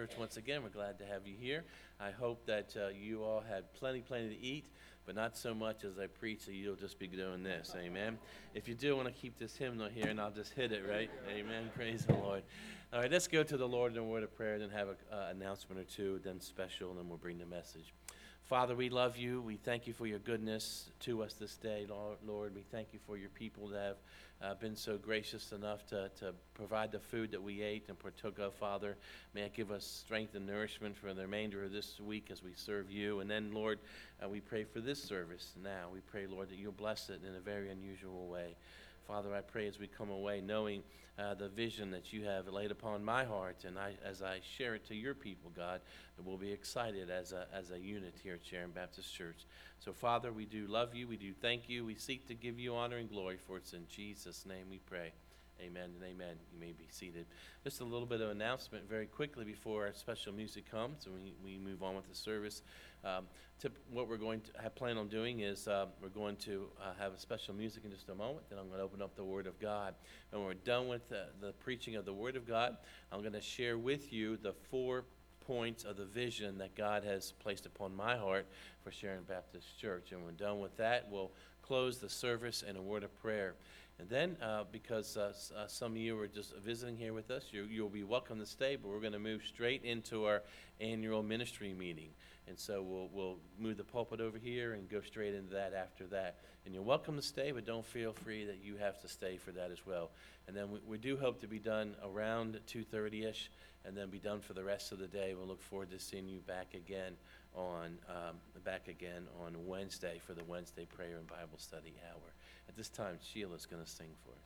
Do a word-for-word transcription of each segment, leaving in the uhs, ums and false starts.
Church once again. We're glad to have you here. I hope that uh, you all had plenty, plenty to eat, but not so much as I preach, so you'll just be doing this. Amen. If you do want to keep this hymnal here, and I'll just hit it, right? Amen. Praise the Lord. All right, let's go to the Lord in a word of prayer, then have an uh, announcement or two, then special, and then we'll bring the message. Father, we love you. We thank you for your goodness to us this day, Lord. We thank you for your people that have uh, been so gracious enough to, to provide the food that we ate and partook of, Father. May it give us strength and nourishment for the remainder of this week as we serve you. And then, Lord, uh, we pray for this service now. We pray, Lord, that you'll bless it in a very unusual way. Father, I pray as we come away knowing uh, the vision that you have laid upon my heart, and I, as I share it to your people, God, that we'll be excited as a, as a unit here at Sharon Baptist Church. So, Father, we do love you. We do thank you. We seek to give you honor and glory, for it's in Jesus' name we pray. Amen and amen. You may be seated. Just a little bit of announcement very quickly before our special music comes and we, we move on with the service. Um, tip, what we're going to have plan on doing is uh, we're going to uh, have a special music in just a moment. Then I'm going to open up the Word of God. And when we're done with the, the preaching of the Word of God, I'm going to share with you the four points of the vision that God has placed upon my heart for Sharon Baptist Church. And when we're done with that, we'll close the service in a word of prayer. And then, uh, because uh, s- uh, some of you are just visiting here with us, you, you'll be welcome to stay, but we're going to move straight into our annual ministry meeting. And so we'll, we'll move the pulpit over here and go straight into that after that. And you're welcome to stay, but don't feel free that you have to stay for that as well. And then we, we do hope to be done around two thirty-ish, and then be done for the rest of the day. We'll look forward to seeing you back again on um, back again on Wednesday for the Wednesday prayer and Bible study hour. At this time, Sheila's going to sing for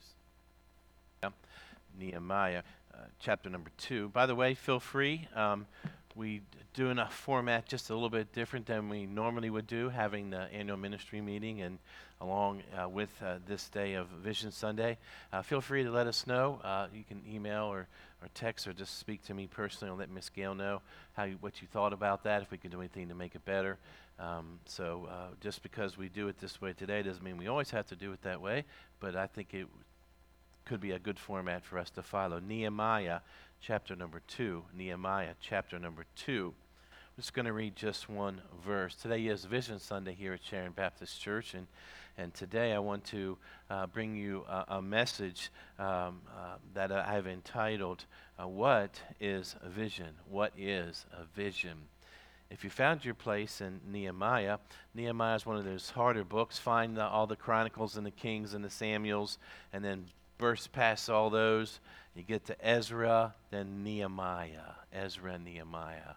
us. Nehemiah, uh, chapter number two. By the way, feel free. Um, we doing a format just a little bit different than we normally would do, having the annual ministry meeting and along uh, with uh, this day of Vision Sunday. Uh, feel free to let us know. Uh, you can email or, or text or just speak to me personally and let Miss Gail know how you, what you thought about that, if we can do anything to make it better. Um, so uh, just because we do it this way today doesn't mean we always have to do it that way, but I think it could be a good format for us to follow. Nehemiah chapter number two. Nehemiah chapter number two. I'm just going to read just one verse. Today is Vision Sunday here at Sharon Baptist Church, and and today I want to uh, bring you a, a message um, uh, that I have entitled, uh, What is a Vision? What is a Vision? If you found your place in Nehemiah, Nehemiah is one of those harder books. Find the, all the Chronicles and the Kings and the Samuels, and then burst past all those. You get to Ezra, then Nehemiah. Ezra, Nehemiah.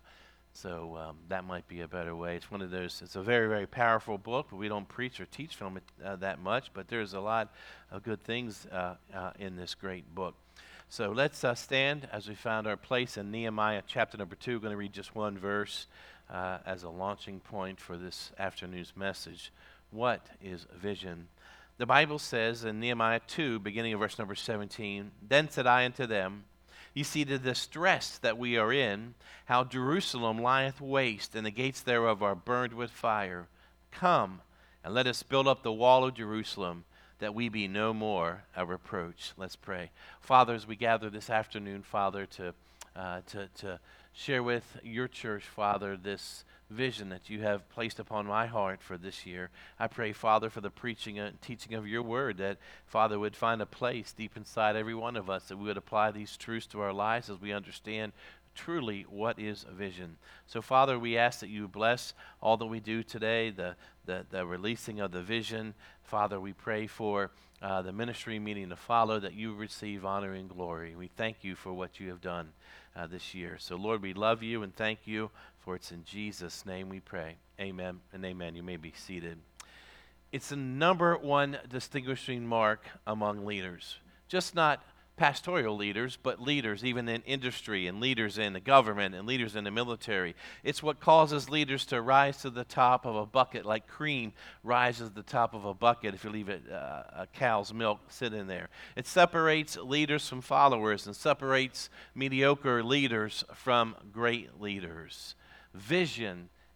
So um, that might be a better way. It's one of those, it's a very, very powerful book, but we don't preach or teach from it uh, that much, but there's a lot of good things uh, uh, in this great book. So let's uh, stand as we found our place in Nehemiah chapter number two. We're going to read just one verse uh, as a launching point for this afternoon's message. What is a vision? The Bible says in Nehemiah two, beginning of verse number seventeen, Then said I unto them, Ye see the distress that we are in, how Jerusalem lieth waste, and the gates thereof are burned with fire. Come, and let us build up the wall of Jerusalem, that we be no more a reproach. Let's pray. Father, as we gather this afternoon, Father, to uh, to to share with your church, Father, this vision that you have placed upon my heart for this year. I pray, Father, for the preaching and teaching of your word, that, Father, would find a place deep inside every one of us, that we would apply these truths to our lives as we understand truly what is a vision. So, Father, we ask that you bless all that we do today, the, the, the releasing of the vision. Father, we pray for uh, the ministry meeting to follow, that you receive honor and glory. We thank you for what you have done uh, this year. So, Lord, we love you and thank you, for it's in Jesus' name we pray. Amen and amen. You may be seated. It's the number one distinguishing mark among leaders. Just not pastoral leaders, but leaders even in industry and leaders in the government and leaders in the military. It's what causes leaders to rise to the top of a bucket like cream rises to the top of a bucket if you leave it, uh, a cow's milk sitting there. It separates leaders from followers and separates mediocre leaders from great leaders. Vision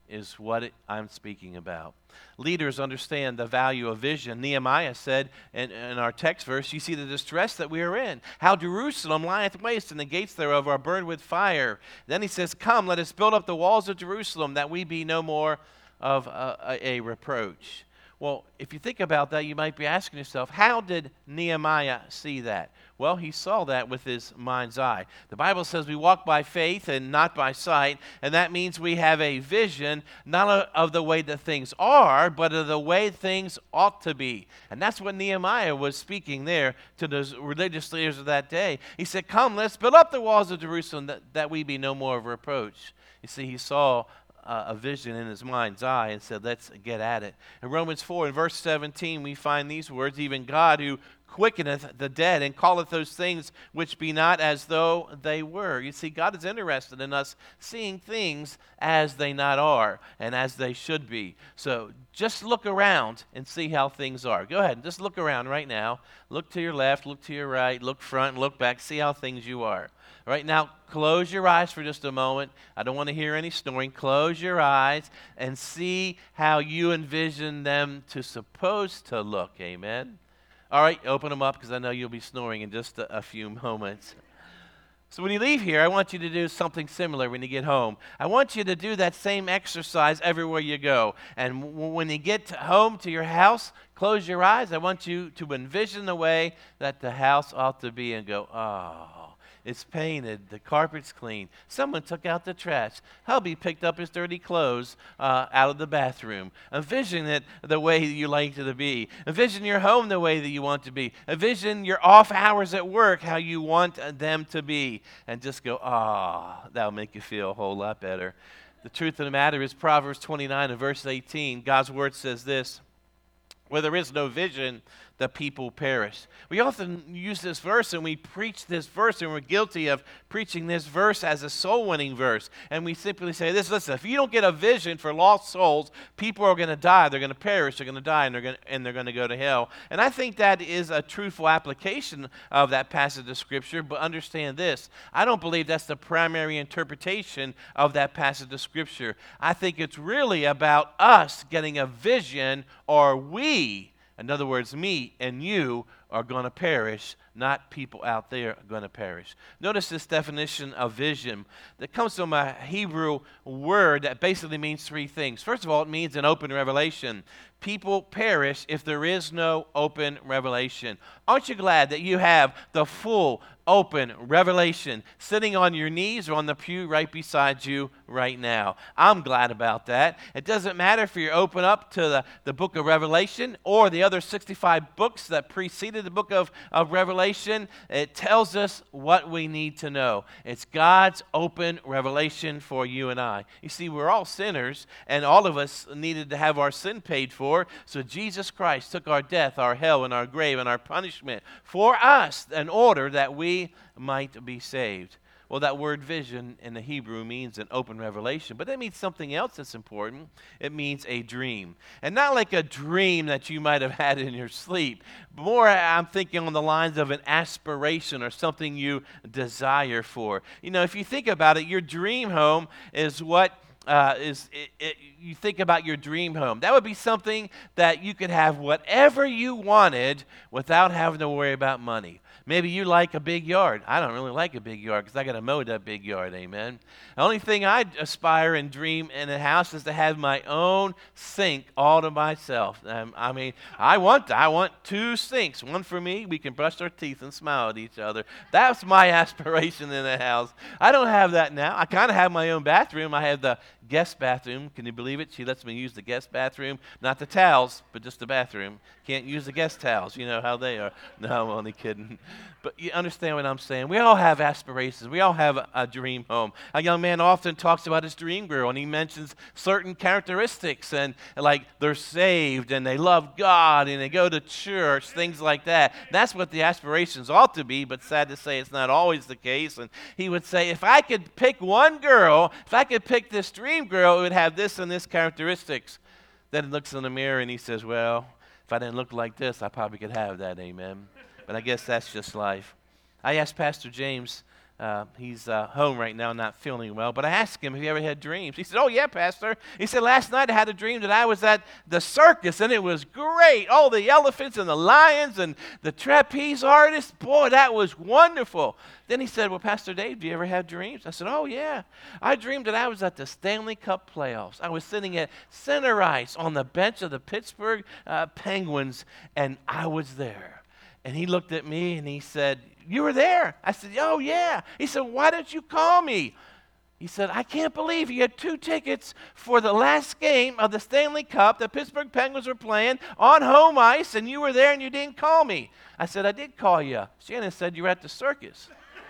is what it, I'm speaking about. Leaders understand the value of vision. Nehemiah said in, in our text verse, you see the distress that we are in, how Jerusalem lieth waste, and the gates thereof are burned with fire. Then he says, come, let us build up the walls of Jerusalem, that we be no more of a, a, a reproach. Well, if you think about that, you might be asking yourself, how did Nehemiah see that? Well, he saw that with his mind's eye. The Bible says we walk by faith and not by sight, and that means we have a vision not of the way that things are, but of the way things ought to be. And that's what Nehemiah was speaking there to those religious leaders of that day. He said, come, let's build up the walls of Jerusalem that, that we be no more of reproach. You see, he saw Uh, a vision in his mind's eye and said, let's get at it. In Romans four, in verse seventeen, we find these words, even God who quickeneth the dead and calleth those things which be not as though they were. You see, God is interested in us seeing things as they not are and as they should be. So just look around and see how things are. Go ahead and just look around right now. Look to your left, look to your right, look front, look back, see how things you are. Right now, close your eyes for just a moment. I don't want to hear any snoring. Close your eyes and see how you envision them to supposed to look. Amen? All right, open them up because I know you'll be snoring in just a, a few moments. So when you leave here, I want you to do something similar when you get home. I want you to do that same exercise everywhere you go. And w- when you get to home to your house, close your eyes. I want you to envision the way that the house ought to be and go, oh. It's painted. The carpet's clean. Someone took out the trash. Hubby picked up his dirty clothes uh, out of the bathroom. Envision it the way you like it to be. Envision your home the way that you want to be. Envision your off hours at work, how you want them to be. And just go, ah, oh, that'll make you feel a whole lot better. The truth of the matter is Proverbs twenty-nine and verse eighteen, God's word says this, where there is no vision, the people perish. We often use this verse and we preach this verse, and we're guilty of preaching this verse as a soul-winning verse. And we simply say this, listen, if you don't get a vision for lost souls, people are going to die, they're going to perish, they're going to die, and they're going to, and they're going to go to hell. And I think that is a truthful application of that passage of Scripture, but understand this, I don't believe that's the primary interpretation of that passage of Scripture. I think it's really about us getting a vision, or we, in other words, me and you, are going to perish, not people out there are going to perish. Notice this definition of vision that comes from a Hebrew word that basically means three things. First of all, it means an open revelation. People perish if there is no open revelation. Aren't you glad that you have the full, open revelation sitting on your knees or on the pew right beside you right now? I'm glad about that. It doesn't matter if you open up to the, the book of Revelation or the other sixty-five books that preceded the book of, of Revelation. It tells us what we need to know. It's God's open revelation for you and I. You see, we're all sinners, and all of us needed to have our sin paid for. So Jesus Christ took our death, our hell, and our grave, and our punishment for us in order that we might be saved. Well, that word vision in the Hebrew means an open revelation, but that means something else that's important. It means a dream. And not like a dream that you might have had in your sleep. More, I'm thinking on the lines of an aspiration or something you desire for. You know, if you think about it, your dream home is what Uh, is it, it, you think about your dream home. That would be something that you could have whatever you wanted without having to worry about money. Maybe you like a big yard. I don't really like a big yard because I got to mow that big yard, amen. The only thing I aspire and dream in a house is to have my own sink all to myself. Um, I mean, I want I want two sinks, one for me. We can brush our teeth and smile at each other. That's my aspiration in a house. I don't have that now. I kind of have my own bathroom. I have the guest bathroom. Can you believe it? She lets me use the guest bathroom. Not the towels, but just the bathroom. Can't use the guest towels. You know how they are. No, I'm only kidding. But you understand what I'm saying. We all have aspirations. We all have a, a dream home. A young man often talks about his dream girl, and he mentions certain characteristics, and like they're saved, and they love God, and they go to church, things like that. That's what the aspirations ought to be, but sad to say it's not always the case. And he would say, if I could pick one girl, if I could pick this dream girl, it would have this and this characteristics. Then he looks in the mirror, and he says, well, if I didn't look like this, I probably could have that, amen. But I guess that's just life. I asked Pastor James Uh, he's uh, home right now, not feeling well. But I asked him if he ever had dreams. He said, oh, yeah, Pastor. He said, last night I had a dream that I was at the circus, and it was great. All the elephants and the lions and the trapeze artists. Boy, that was wonderful. Then he said, well, Pastor Dave, do you ever have dreams? I said, oh, yeah. I dreamed that I was at the Stanley Cup playoffs. I was sitting at center ice on the bench of the Pittsburgh uh, Penguins, and I was there. And he looked at me, and he said, you were there? I said, oh, yeah. He said, why didn't you call me? He said, I can't believe you had two tickets for the last game of the Stanley Cup. The Pittsburgh Penguins were playing on home ice, and you were there, and you didn't call me. I said, I did call you. Shannon said you were at the circus.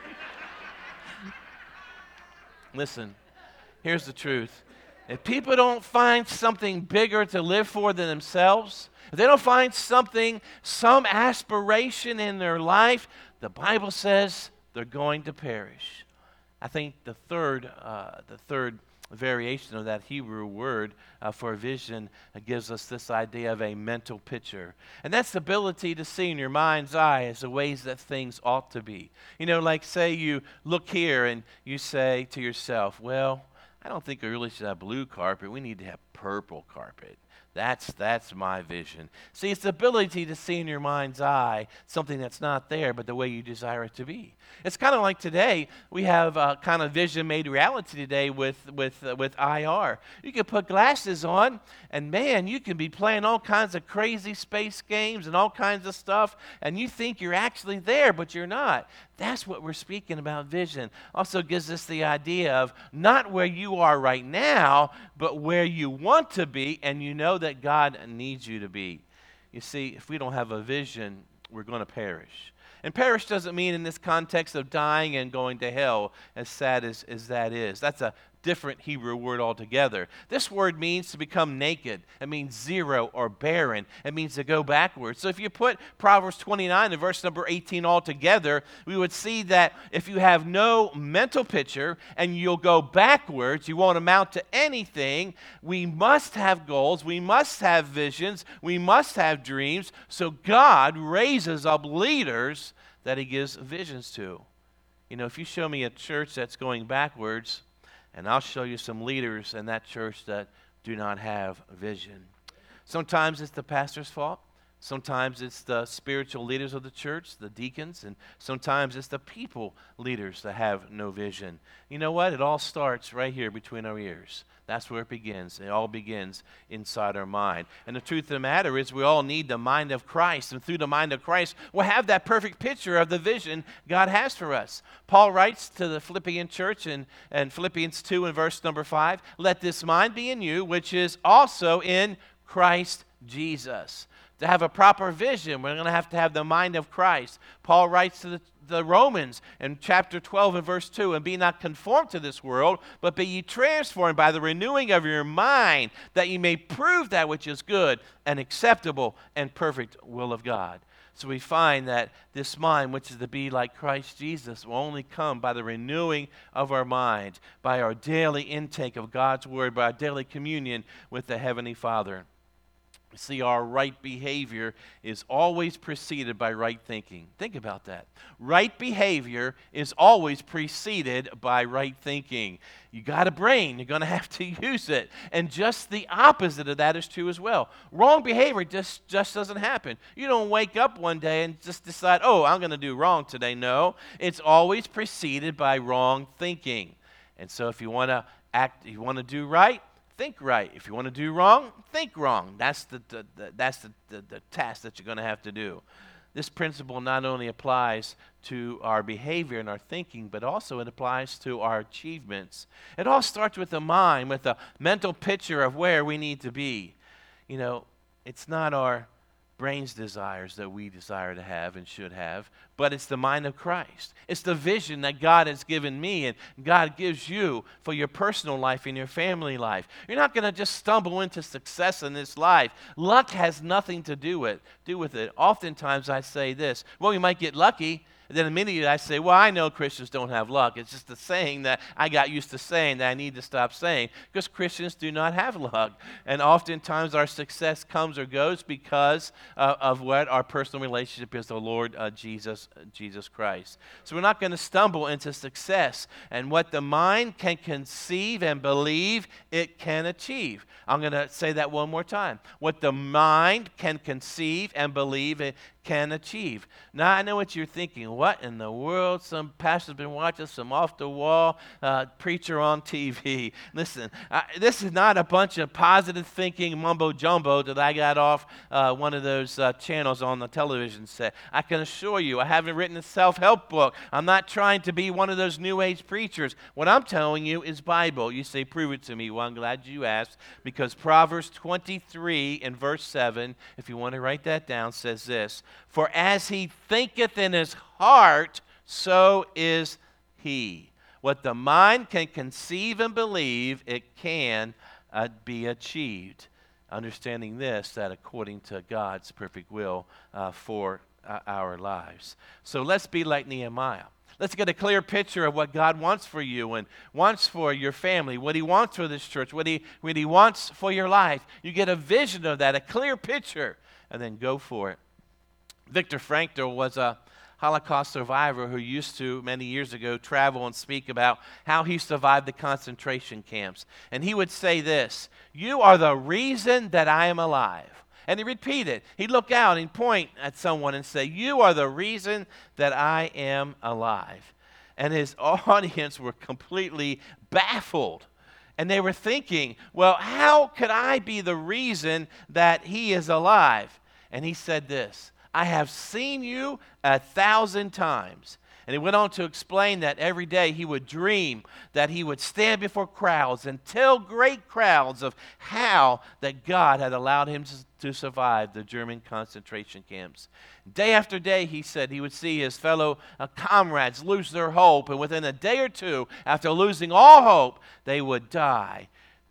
Listen, here's the truth. If people don't find something bigger to live for than themselves, if they don't find something, some aspiration in their life, the Bible says they're going to perish. I think the third, uh, the third variation of that Hebrew word uh, for vision uh, gives us this idea of a mental picture. And that's the ability to see in your mind's eye as the ways that things ought to be. You know, like say you look here and you say to yourself, well, I don't think we really should have blue carpet. We need to have purple carpet. That's that's my vision. See, it's the ability to see in your mind's eye something that's not there, but the way you desire it to be. It's kind of like today, we have a kind of vision made reality today with, with, uh, with I R. You can put glasses on, and man, you can be playing all kinds of crazy space games and all kinds of stuff, and you think you're actually there, but you're not. That's what we're speaking about vision. Also gives us the idea of not where you are right now, but where you want to be, and you know that God needs you to be. You see, if we don't have a vision, we're going to perish. And perish doesn't mean in this context of dying and going to hell, as sad as, as that is. That's a different Hebrew word altogether. This word means to become naked. It means zero or barren. It means to go backwards. So if you put Proverbs twenty-nine and verse number eighteen all together, we would see that if you have no mental picture and you'll go backwards, you won't amount to anything. We must have goals. We must have visions. We must have dreams. So God raises up leaders that he gives visions to. You know, if you show me a church that's going backwards, and I'll show you some leaders in that church that do not have vision. Sometimes it's the pastor's fault. Sometimes it's the spiritual leaders of the church, the deacons, and sometimes it's the people leaders that have no vision. You know what? It all starts right here between our ears. That's where it begins. It all begins inside our mind. And the truth of the matter is we all need the mind of Christ. And through the mind of Christ, we'll have that perfect picture of the vision God has for us. Paul writes to the Philippian church in, in Philippians two and verse number five, let this mind be in you, which is also in Christ Jesus. To have a proper vision, we're going to have to have the mind of Christ. Paul writes to the the Romans in chapter twelve and verse two, and be not conformed to this world, but be ye transformed by the renewing of your mind, that ye may prove that which is good and acceptable and perfect will of God. So we find that this mind, which is to be like Christ Jesus, will only come by the renewing of our mind, by our daily intake of God's word, by our daily communion with the Heavenly Father. See, our right behavior is always preceded by right thinking. Think about that. Right behavior is always preceded by right thinking. You got a brain, you're going to have to use it. And just the opposite of that is true as well. Wrong behavior just, just doesn't happen. You don't wake up one day and just decide, oh, I'm going to do wrong today. No, it's always preceded by wrong thinking. And so if you want to act, you want to do right, think right. If you want to do wrong, think wrong. That's the, the, the that's the, the, the task that you're going to have to do. This principle not only applies to our behavior and our thinking, but also it applies to our achievements. It all starts with the mind, with a mental picture of where we need to be. You know, it's not our brain's desires that we desire to have and should have, but it's the mind of Christ. It's the vision that God has given me and God gives you for your personal life and your family life. You're not going to just stumble into success in this life. Luck has nothing to do with, do with it. Oftentimes I say this, well, you might get lucky, And then immediately I say, well, I know Christians don't have luck. It's just a saying that I got used to saying that I need to stop saying, because Christians do not have luck. And oftentimes our success comes or goes because uh, of what our personal relationship is to the Lord uh, Jesus, uh, Jesus Christ. So we're not going to stumble into success. And what the mind can conceive and believe, it can achieve. I'm going to say that one more time. What the mind can conceive and believe, it can achieve. Now, I know what you're thinking. What in the world? Some pastor's been watching some off-the-wall uh, preacher on T V. Listen, I, this is not a bunch of positive thinking mumbo-jumbo that I got off uh, one of those uh, channels on the television set. I can assure you, I haven't written a self-help book. I'm not trying to be one of those New Age preachers. What I'm telling you is Bible. You say, prove it to me. Well, I'm glad you asked, because Proverbs twenty-three and verse seven, if you want to write that down, says this: for as he thinketh in his heart, so is he. What the mind can conceive and believe, it can uh, be achieved. Understanding this, that according to God's perfect will uh, for uh, our lives. So let's be like Nehemiah. Let's get a clear picture of what God wants for you and wants for your family, what he wants for this church, what he, what he wants for your life. You get a vision of that, a clear picture, and then go for it. Viktor Frankl was a Holocaust survivor who used to, many years ago, travel and speak about how he survived the concentration camps. And he would say this: you are the reason that I am alive. And he repeated. He'd look out and point at someone and say, you are the reason that I am alive. And his audience were completely baffled. And they were thinking, well, how could I be the reason that he is alive? And he said this: I have seen you a thousand times. And he went on to explain that every day he would dream that he would stand before crowds and tell great crowds of how that God had allowed him to, to survive the German concentration camps. Day after day, he said, he would see his fellow uh, comrades lose their hope, and within a day or two, after losing all hope, they would die.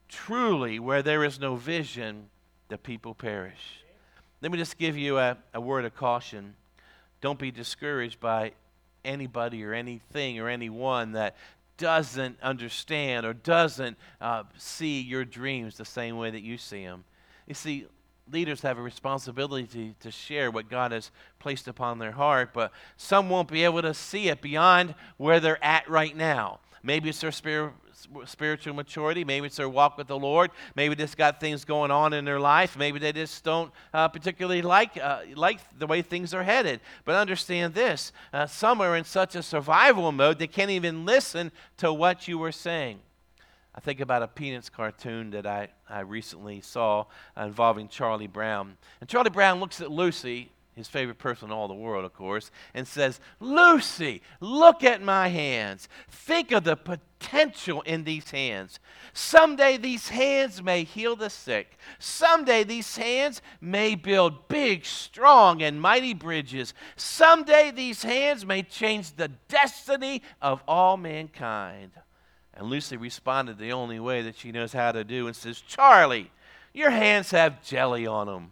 Truly, where there is no vision, the people perish. Let me just give you a, a word of caution. Don't be discouraged by anybody or anything or anyone that doesn't understand or doesn't uh, see your dreams the same way that you see them. You see, leaders have a responsibility to, to share what God has placed upon their heart, but some won't be able to see it beyond where they're at right now. Maybe it's their spirit, spiritual maturity. Maybe it's their walk with the Lord. Maybe they just got things going on in their life. Maybe they just don't uh, particularly like uh, like the way things are headed. But understand this. Uh, some are in such a survival mode they can't even listen to what you were saying. I think about a Peanuts cartoon that I, I recently saw uh, involving Charlie Brown. And Charlie Brown looks at Lucy, his favorite person in all the world, of course, and says, Lucy, look at my hands. Think of the potential in these hands. Someday these hands may heal the sick. Someday these hands may build big, strong, and mighty bridges. Someday these hands may change the destiny of all mankind. And Lucy responded the only way that she knows how to do and says, Charlie, your hands have jelly on them.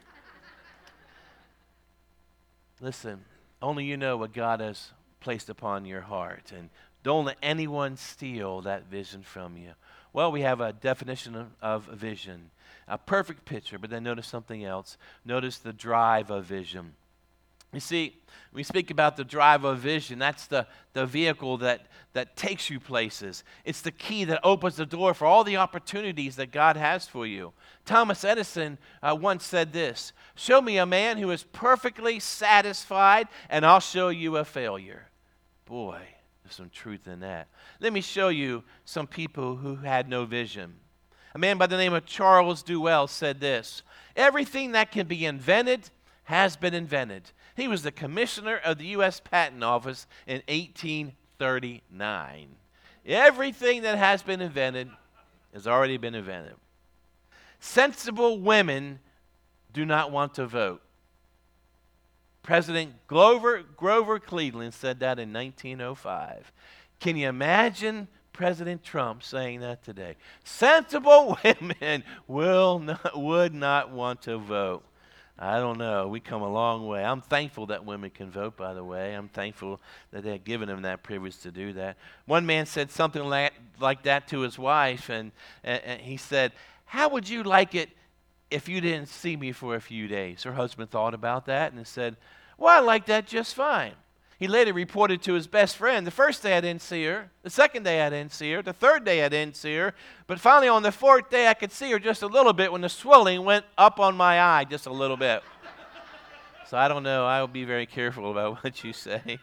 Listen, only you know what God has placed upon your heart, and don't let anyone steal that vision from you. Well, we have a definition of, of vision, a perfect picture, but then notice something else. Notice the drive of vision. You see, we speak about the drive of vision. That's the, the vehicle that, that takes you places. It's the key that opens the door for all the opportunities that God has for you. Thomas Edison uh, once said this: show me a man who is perfectly satisfied, and I'll show you a failure. Boy, there's some truth in that. Let me show you some people who had no vision. A man by the name of Charles Duell said this: everything that can be invented has been invented. He was the commissioner of the U S Patent Office in eighteen thirty-nine. Everything that has been invented has already been invented. Sensible women do not want to vote. President Grover, Grover Cleveland said that in nineteen oh five. Can you imagine President Trump saying that today? Sensible women will not, would not want to vote. I don't know. We come a long way. I'm thankful that women can vote, by the way. I'm thankful that they're given them that privilege to do that. One man said something like, like that to his wife, and, and, and he said, how would you like it if you didn't see me for a few days? Her husband thought about that and said, well, I like that just fine. He later reported to his best friend, the first day I didn't see her, the second day I didn't see her, the third day I didn't see her, but finally on the fourth day I could see her just a little bit when the swelling went up on my eye just a little bit. So I don't know. I will be very careful about what you say.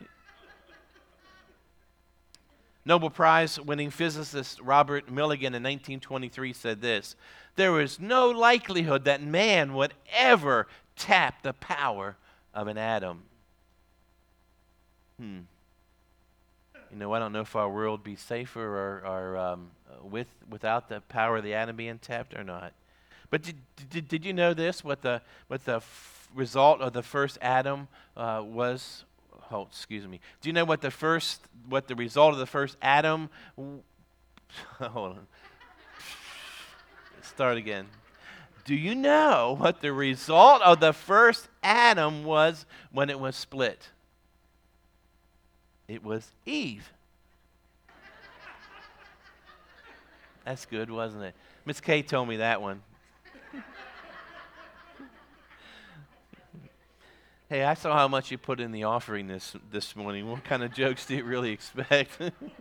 Nobel Prize winning physicist Robert Milligan in nineteen twenty-three said this, there is no likelihood that man would ever tap the power of an atom. Hmm. You know, I don't know if our world would be safer or, or um, with without the power of the atom being tapped or not. But did, did, did you know this? What the what the f- result of the first atom uh, was? Oh, excuse me. Do you know what the first what the result of the first atom? W- Hold on. Start again. Do you know what the result of the first atom was when it was split? It was Eve. That's good, wasn't it? Miss Kay told me that one. Hey, I saw how much you put in the offering this this morning. What kind of jokes do you really expect?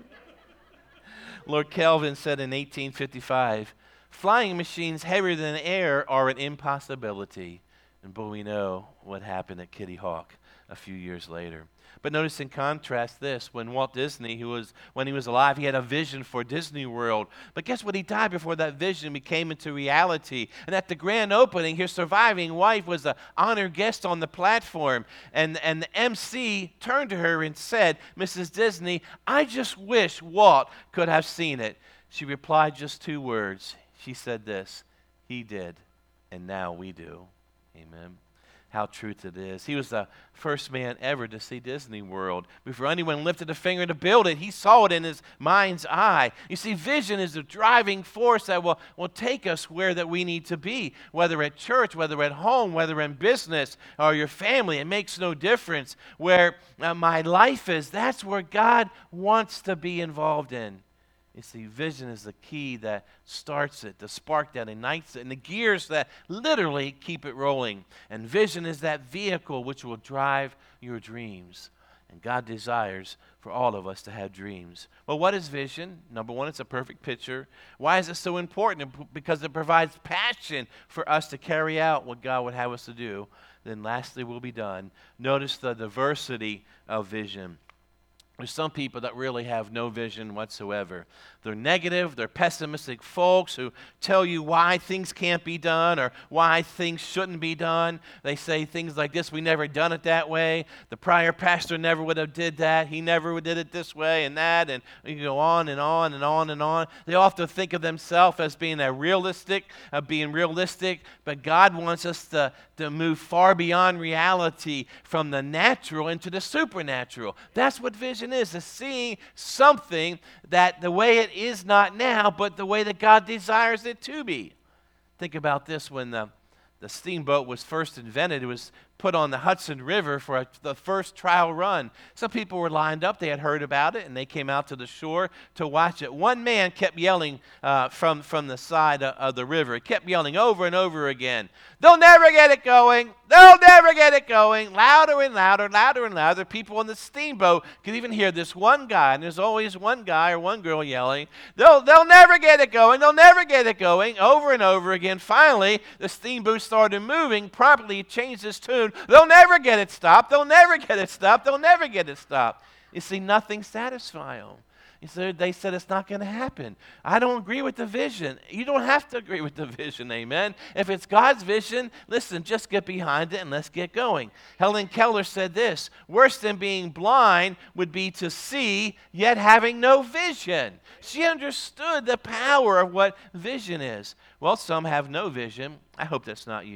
Lord Kelvin said in eighteen fifty-five, flying machines heavier than air are an impossibility. And boy, we know what happened at Kitty Hawk a few years later. But notice in contrast this, when Walt Disney, who was when he was alive, he had a vision for Disney World. But guess what? He died before that vision became into reality. And at the grand opening, his surviving wife was an honored guest on the platform. And, and the M C turned to her and said, Missus Disney, I just wish Walt could have seen it. She replied just two words. She said this, he did, and now we do. Amen. How truth it is. He was the first man ever to see Disney World. Before anyone lifted a finger to build it, he saw it in his mind's eye. You see, vision is the driving force that will, will take us where that we need to be, whether at church, whether at home, whether in business or your family. It makes no difference. Where uh, my life is, that's where God wants to be involved in. You see, vision is the key that starts it, the spark that ignites it, and the gears that literally keep it rolling. And vision is that vehicle which will drive your dreams. And God desires for all of us to have dreams. Well, what is vision? Number one, it's a perfect picture. Why is it so important? Because it provides passion for us to carry out what God would have us to do. Then lastly, we'll be done. Notice the diversity of vision. There's some people that really have no vision whatsoever. They're negative, they're pessimistic folks who tell you why things can't be done or why things shouldn't be done. They say things like this, we never done it that way. The prior pastor never would have did that. He never did it this way and that. And you go on and on and on and on. They often think of themselves as being a realistic, uh, being realistic, but God wants us to, to move far beyond reality from the natural into the supernatural. That's what vision is, is seeing something that the way it is not now, but the way that God desires it to be. Think about this. When the, the steamboat was first invented, it was put on the Hudson River for a, the first trial run. Some people were lined up. They had heard about it, and they came out to the shore to watch it. One man kept yelling uh, from, from the side of, of the river. He kept yelling over and over again, they'll never get it going. They'll never get it going. Louder and louder, louder and louder. People on the steamboat could even hear this one guy, and there's always one guy or one girl yelling, they'll, they'll never get it going. They'll never get it going, over and over again. Finally, the steamboat started moving. Promptly, it changed its tune. They'll never get it stopped. They'll never get it stopped. They'll never get it stopped. You see, nothing satisfies them. You see, they said it's not going to happen. I don't agree with the vision. You don't have to agree with the vision, amen? If it's God's vision, listen, just get behind it and let's get going. Helen Keller said this, worse than being blind would be to see, yet having no vision. She understood the power of what vision is. Well, some have no vision. I hope that's not you.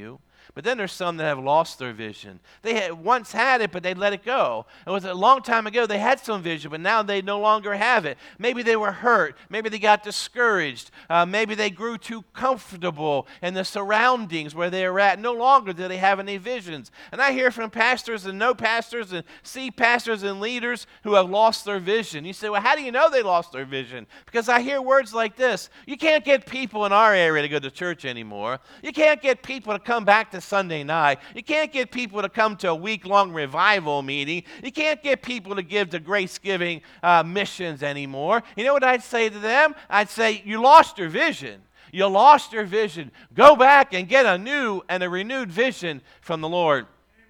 But then there's some that have lost their vision. They had once had it, but they let it go. It was a long time ago they had some vision, but now they no longer have it. Maybe they were hurt. Maybe they got discouraged. Uh, maybe they grew too comfortable in the surroundings where they were at. No longer do they have any visions. And I hear from pastors and no pastors and see pastors and leaders who have lost their vision. You say, well, how do you know they lost their vision? Because I hear words like this. You can't get people in our area to go to church anymore. You can't get people to come back to Sunday night. You can't get people to come to a week-long revival meeting. You can't get people to give to grace-giving uh, missions anymore. You know what I'd say to them? I'd say, you lost your vision. You lost your vision. Go back and get a new and a renewed vision from the Lord.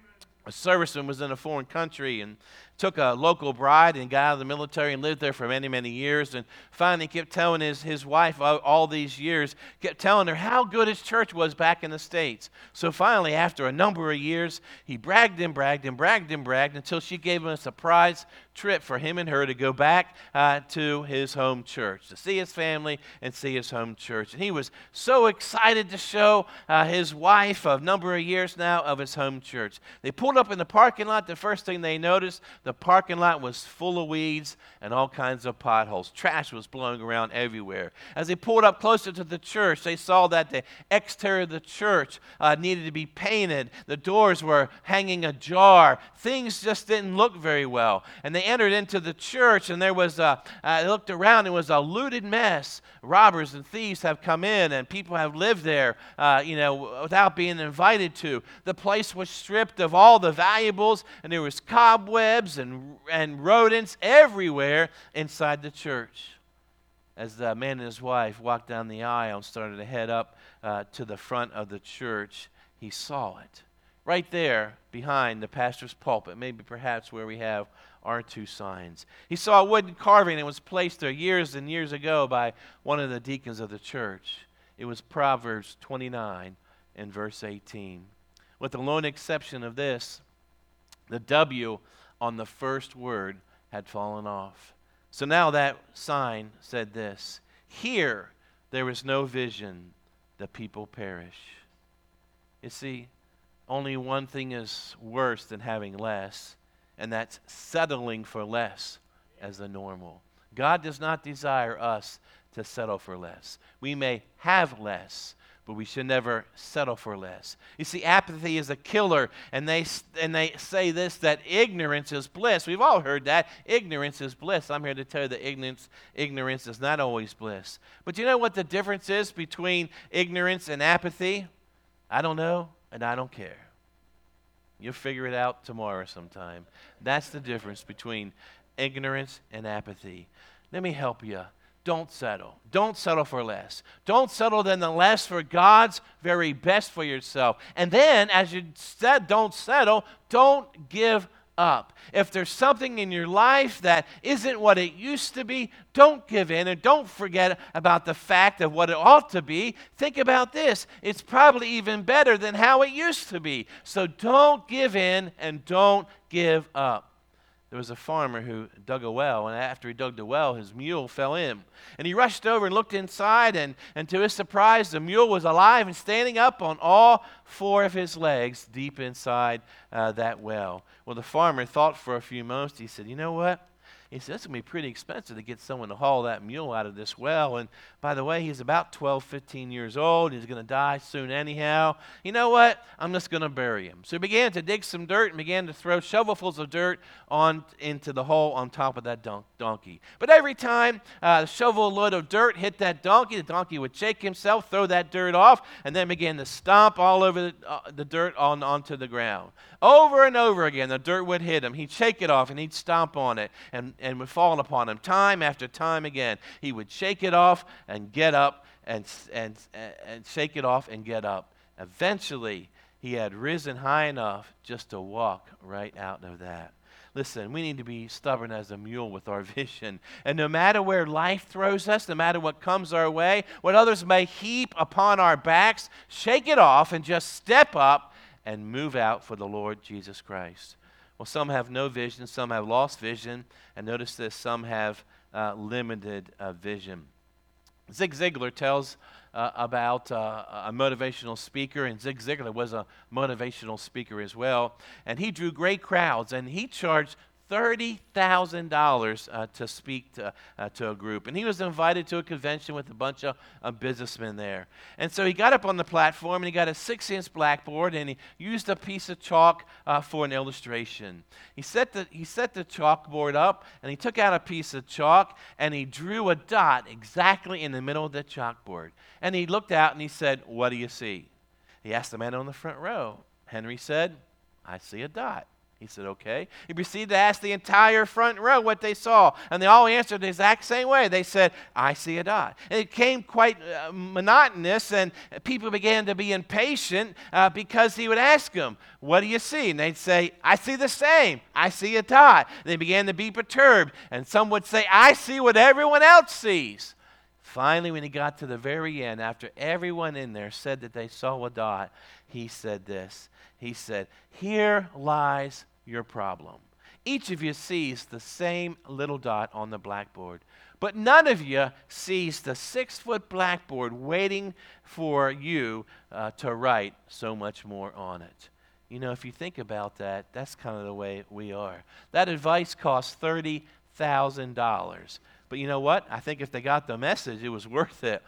A serviceman was in a foreign country and took a local bride and got out of the military and lived there for many, many years. And finally kept telling his, his wife all, all these years, kept telling her how good his church was back in the States. So finally, after a number of years, he bragged and bragged and bragged and bragged until she gave him a surprise trip for him and her to go back uh, to his home church, to see his family and see his home church. And he was so excited to show uh, his wife a number of years now of his home church. They pulled up in the parking lot. The first thing they noticed, the parking lot was full of weeds and all kinds of potholes. Trash was blowing around everywhere. As they pulled up closer to the church, they saw that the exterior of the church uh, needed to be painted. The doors were hanging ajar. Things just didn't look very well. And they entered into the church, and there was a, uh, they looked around, it was a looted mess. Robbers and thieves have come in, and people have lived there, uh, you know, without being invited to. The place was stripped of all the valuables, and there was cobwebs and, and rodents everywhere inside the church. As the man and his wife walked down the aisle and started to head up uh, to the front of the church, he saw it. Right there behind the pastor's pulpit, maybe perhaps where we have our two signs. He saw a wooden carving that was placed there years and years ago by one of the deacons of the church. It was Proverbs twenty-nine and verse eighteen. With the lone exception of this, the W on the first word had fallen off. So now that sign said this: here there is no vision, the people perish. You see, only one thing is worse than having less, and that's settling for less as the normal. God does not desire us to settle for less. We may have less, but we should never settle for less. You see, apathy is a killer, and they and they say this, that ignorance is bliss. We've all heard that. Ignorance is bliss. I'm here to tell you that ignorance, ignorance is not always bliss. But you know what the difference is between ignorance and apathy? I don't know, and I don't care. You'll figure it out tomorrow sometime. That's the difference between ignorance and apathy. Let me help you. Don't settle. Don't settle for less. Don't settle then the less for God's very best for yourself. And then, as you said, don't settle, don't give up. If there's something in your life that isn't what it used to be, don't give in, and don't forget about the fact of what it ought to be. Think about this. It's probably even better than how it used to be. So don't give in and don't give up. There was a farmer who dug a well, and after he dug the well, his mule fell in. And he rushed over and looked inside, and, and to his surprise, the mule was alive and standing up on all four of his legs deep inside uh, that well. Well, the farmer thought for a few moments. He said, you know what? He said, it's going to be pretty expensive to get someone to haul that mule out of this well. And by the way, he's about twelve, fifteen years old. He's going to die soon anyhow. You know what? I'm just going to bury him. So he began to dig some dirt and began to throw shovelfuls of dirt on into the hole on top of that don- donkey. But every time uh, the shovel load of dirt hit that donkey, the donkey would shake himself, throw that dirt off, and then began to stomp all over the, uh, the dirt on onto the ground. Over and over again, the dirt would hit him. He'd shake it off, and he'd stomp on it, and, and would fall upon him time after time again. He would shake it off and get up, and, and, and shake it off and get up. Eventually, he had risen high enough just to walk right out of that. Listen, we need to be stubborn as a mule with our vision. And no matter where life throws us, no matter what comes our way, what others may heap upon our backs, shake it off and just step up and move out for the Lord Jesus Christ. Well, some have no vision, some have lost vision, and notice this, some have uh, limited uh, vision. Zig Ziglar tells uh, about uh, a motivational speaker, and Zig Ziglar was a motivational speaker as well. And he drew great crowds, and he charged thirty thousand dollars uh, to speak to, uh, to a group. And he was invited to a convention with a bunch of uh, businessmen there. And so he got up on the platform, and he got a six-inch blackboard, and he used a piece of chalk uh, for an illustration. He set, the, he set the chalkboard up, and he took out a piece of chalk, and he drew a dot exactly in the middle of the chalkboard. And he looked out, and he said, "What do you see?" He asked the man on the front row. Henry said, "I see a dot." He said, "Okay." He proceeded to ask the entire front row what they saw, and they all answered the exact same way. They said, "I see a dot." And it became quite uh, monotonous, and people began to be impatient uh, because he would ask them, "What do you see?" And they'd say, "I see the same. I see a dot." And they began to be perturbed, and some would say, "I see what everyone else sees." Finally, when he got to the very end, after everyone in there said that they saw a dot, he said this. He said, "Here lies your problem. Each of you sees the same little dot on the blackboard, but none of you sees the six-foot blackboard waiting for you uh, to write so much more on it." You know, if you think about that, that's kind of the way we are. That advice cost thirty thousand dollars. But you know what? I think if they got the message, it was worth it.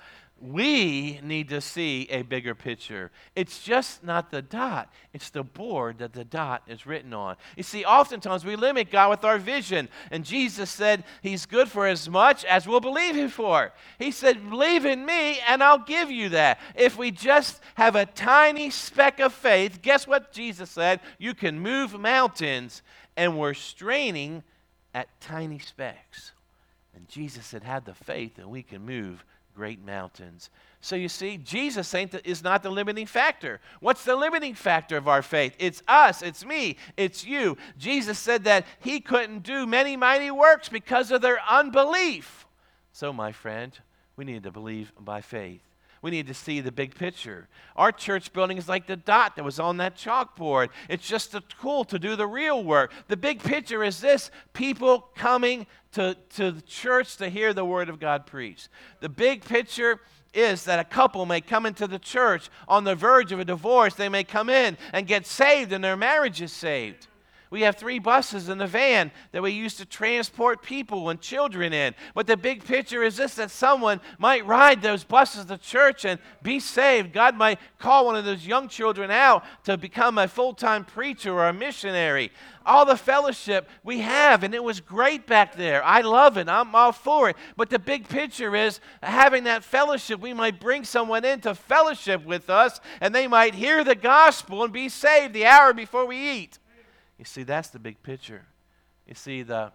We need to see a bigger picture. It's just not the dot. It's the board that the dot is written on. You see, oftentimes we limit God with our vision. And Jesus said he's good for as much as we'll believe him for. He said, "Believe in me and I'll give you that." If we just have a tiny speck of faith, guess what Jesus said? You can move mountains. And we're straining at tiny specks. And Jesus said, have the faith and we can move great mountains. So you see, Jesus is not the limiting factor. What's the limiting factor of our faith? It's us, it's me, it's you. Jesus said that he couldn't do many mighty works because of their unbelief. So my friend, we need to believe by faith. We need to see the big picture. Our church building is like the dot that was on that chalkboard. It's just a tool to do the real work. The big picture is this: people coming to, to the church to hear the word of God preached. The big picture is that a couple may come into the church on the verge of a divorce. They may come in and get saved and their marriage is saved. We have three buses in the van that we use to transport people and children in. But the big picture is this, that someone might ride those buses to church and be saved. God might call one of those young children out to become a full-time preacher or a missionary. All the fellowship we have, and it was great back there. I love it. I'm all for it. But the big picture is having that fellowship. We might bring someone into fellowship with us, and they might hear the gospel and be saved the hour before we eat. You see, that's the big picture. You see, the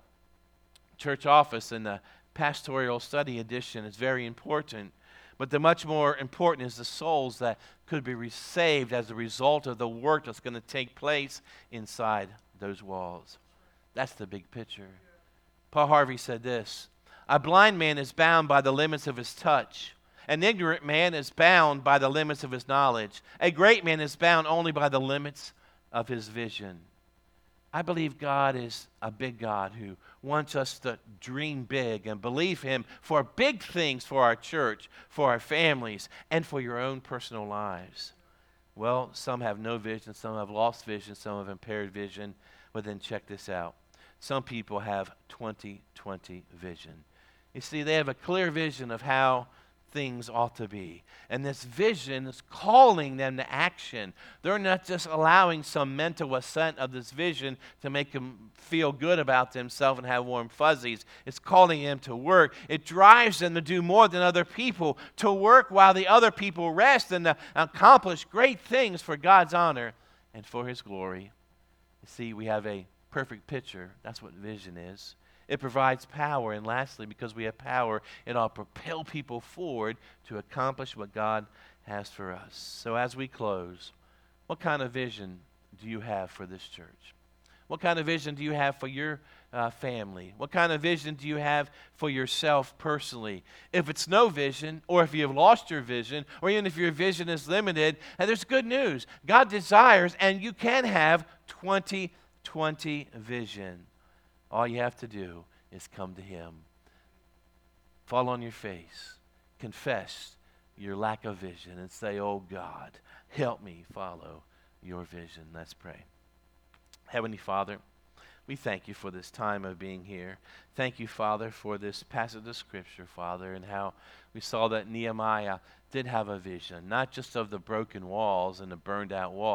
church office and the pastoral study edition is very important. But the much more important is the souls that could be saved as a result of the work that's going to take place inside those walls. That's the big picture. Paul Harvey said this: a blind man is bound by the limits of his touch. An ignorant man is bound by the limits of his knowledge. A great man is bound only by the limits of his vision. I believe God is a big God who wants us to dream big and believe him for big things for our church, for our families, and for your own personal lives. Well, some have no vision, some have lost vision, some have impaired vision. Well, then check this out. Some people have twenty twenty vision. You see, they have a clear vision of how things ought to be. And this vision is calling them to action. They're not just allowing some mental assent of this vision to make them feel good about themselves and have warm fuzzies. It's calling them to work. It drives them to do more than other people, to work while the other people rest and to accomplish great things for God's honor and for his glory. You see, we have a perfect picture. That's what vision is. It provides power, and lastly, because we have power, it'll propel people forward to accomplish what God has for us. So as we close, what kind of vision do you have for this church? What kind of vision do you have for your uh, family? What kind of vision do you have for yourself personally? If it's no vision, or if you have lost your vision, or even if your vision is limited, and there's good news. God desires, and you can have twenty twenty vision. All you have to do is come to him. Fall on your face. confess your lack of vision and say, oh God, help me follow your vision. Let's pray. Heavenly Father, we thank you for this time of being here. Thank you, Father, for this passage of Scripture, Father, and how we saw that Nehemiah did have a vision, not just of the broken walls and the burned out walls,